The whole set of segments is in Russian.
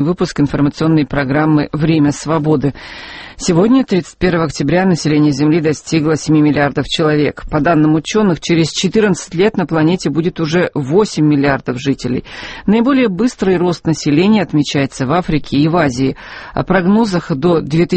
Выпуск информационной программы «Время свободы». Сегодня, 31 октября, население Земли достигло 7 миллиардов человек. По данным ученых, через 14 лет на планете будет уже 8 миллиардов жителей. Наиболее быстрый рост населения отмечается в Африке и в Азии. О прогнозах до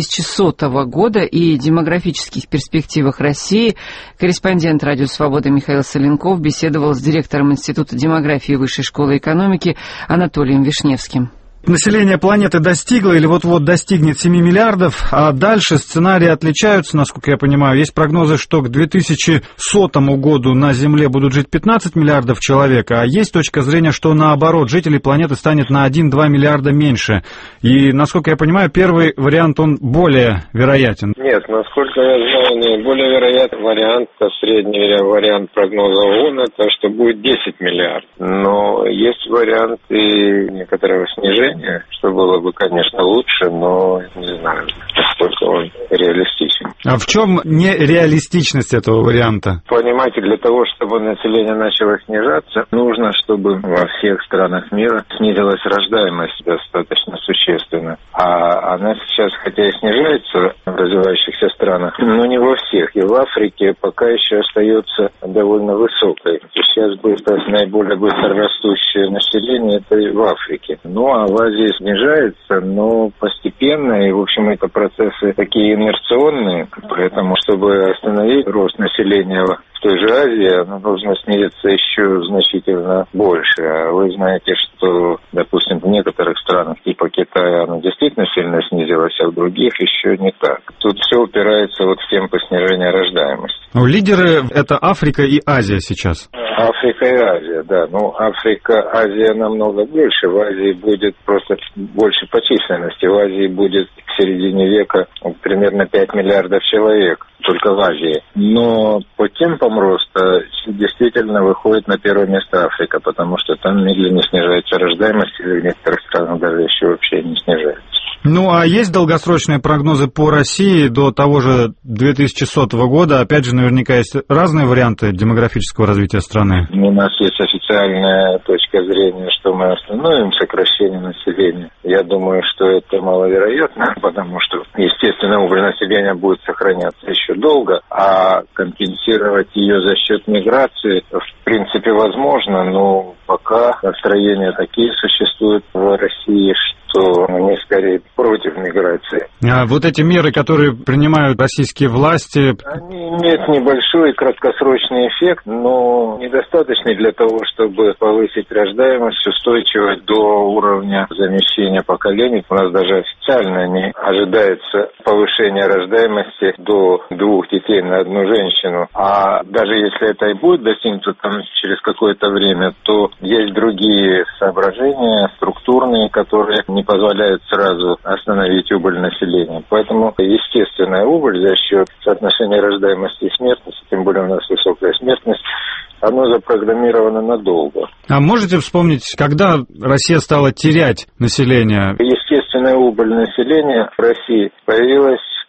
2100 года и демографических перспективах России корреспондент «Радио Свобода» Михаил Соленков беседовал с директором Института демографии Высшей школы экономики Анатолием Вишневским. Население планеты достигло или вот-вот достигнет 7 миллиардов, а дальше сценарии отличаются, насколько я понимаю. Есть прогнозы, что к 2100 году на Земле будут жить 15 миллиардов человек, а есть точка зрения, что наоборот, жителей планеты станет на 1-2 миллиарда меньше. И, насколько я понимаю, первый вариант, он более вероятен. Нет, насколько я знаю, наиболее вероятный вариант, средний вариант прогноза ООН, это что будет 10 миллиардов. Но есть варианты некоторого снижения, что было бы, конечно, лучше, но не знаю, насколько он реалистичен. А в чем нереалистичность этого варианта? Понимаете, для того, чтобы население начало снижаться, нужно, чтобы во всех странах мира снизилась рождаемость достаточно существенно. А она сейчас, хотя и снижается в развивающихся странах, но не во всех. И в Африке пока еще остается довольно высокой. Сейчас наиболее быстро растущее население это и в Африке. Ну, а в Азии снижается, но постепенно, и, в общем, это процессы такие инерционные, поэтому, чтобы остановить рост населения в той же Азии, оно должно снизиться еще значительно больше. А вы знаете, что, допустим, в некоторых странах, типа Китая, оно действительно сильно снизилось, а в других еще не так. Тут все упирается в темпы снижения рождаемости. Ну, лидеры — это Африка и Азия сейчас. Африка и Азия, да. Ну, Африка, Азия намного больше. В Азии будет просто больше по численности. В Азии будет к середине века примерно 5 миллиардов человек. Только в Азии. Но по темпам роста действительно выходит на первое место Африка, потому что там медленно снижается рождаемость, и в некоторых странах даже еще вообще не снижается. Ну, а есть долгосрочные прогнозы по России до того же 2100 года? Опять же, наверняка есть разные варианты демографического развития страны. У нас есть официальная точка зрения, что мы остановим сокращение населения. Я думаю, что это маловероятно, потому что, естественно, убыль населения будет сохраняться еще долго, а компенсировать ее за счет миграции в принципе возможно, но пока настроения такие существуют в России, что они скорее против миграции. А вот эти меры, которые принимают российские власти... Они имеют небольшой краткосрочный эффект, но недостаточный для того, чтобы повысить рождаемость устойчиво до уровня замещения поколений. У нас даже официально не ожидается повышение рождаемости до 2 детей на одну женщину. А даже если это и будет достигнуто через какое-то время, то есть другие соображения структурные, которые не позволяют сразу остановить убыль населения. Поэтому естественная убыль за счет соотношения рождаемости и смертности, тем более у нас высокая смертность, оно запрограммировано надолго. А можете вспомнить, когда Россия стала терять население? Естественная убыль населения в России появилась в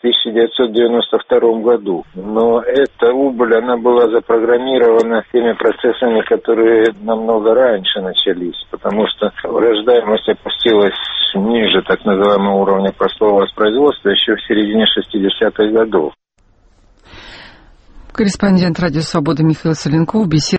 1992 году. Но эта убыль, она была запрограммирована теми процессами, которые намного раньше начались, потому что рождаемость опустилась ниже так называемого уровня простого воспроизводства еще в середине 60-х годов. Корреспондент «Радио Свобода» Михаил Соленков беседовал